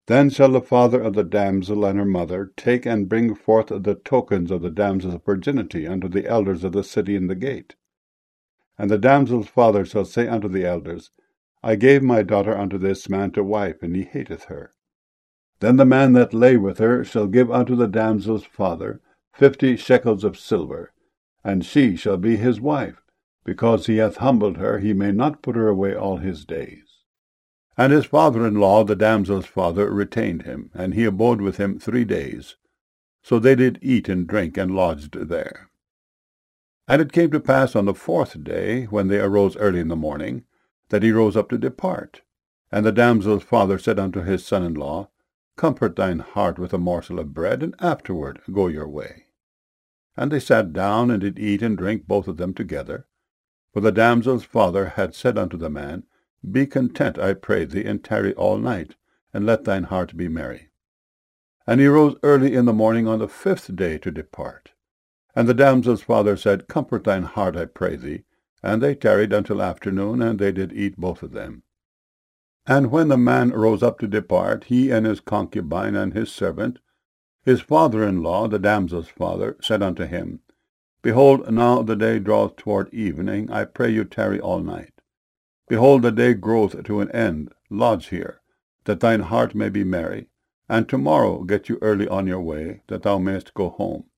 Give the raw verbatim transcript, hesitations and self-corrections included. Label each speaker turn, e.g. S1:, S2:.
S1: Then shall the father of the damsel and her mother take and bring forth the tokens of the damsel's virginity unto the elders of the city in the gate. And the damsel's father shall say unto the elders, I gave my daughter unto this man to wife, and he hateth her. Then the man that lay with her shall give unto the damsel's father fifty shekels of silver, and she shall be his wife. Because he hath humbled her, he may not put her away all his days. And his father-in-law, the damsel's father, retained him, and he abode with him three days. So they did eat and drink, and lodged there. And it came to pass on the fourth day, when they arose early in the morning, that he rose up to depart. And the damsel's father said unto his son-in-law, Comfort thine heart with a morsel of bread, and afterward go your way. And they sat down, and did eat and drink both of them together. For the damsel's father had said unto the man, Be content, I pray thee, and tarry all night, and let thine heart be merry. And he rose early in the morning on the fifth day to depart. And the damsel's father said, Comfort thine heart, I pray thee. And they tarried until afternoon, and they did eat both of them. And when the man rose up to depart, he and his concubine and his servant, his father-in-law, the damsel's father, said unto him, Behold, now the day draweth toward evening, I pray you tarry all night. Behold, the day groweth to an end, lodge here, that thine heart may be merry, and tomorrow get you early on your way, that thou mayest go home.